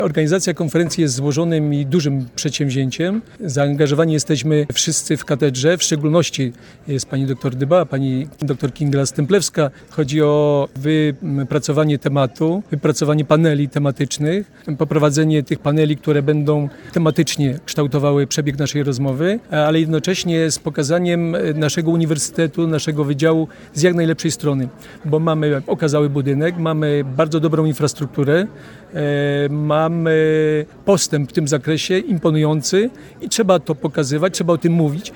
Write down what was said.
Organizacja konferencji jest złożonym i dużym przedsięwzięciem. Zaangażowani jesteśmy wszyscy w katedrze, w szczególności jest pani dr Dyba, pani dr Kinga Stemplewska. Chodzi o wypracowanie tematu, wypracowanie paneli tematycznych, poprowadzenie tych paneli, które będą tematycznie kształtowały przebieg naszej rozmowy, ale jednocześnie z pokazaniem naszego uniwersytetu, naszego wydziału z jak najlepszej strony, bo mamy okazały budynek, mamy bardzo dobrą infrastrukturę, mamy postęp w tym zakresie imponujący i trzeba to pokazywać, trzeba o tym mówić,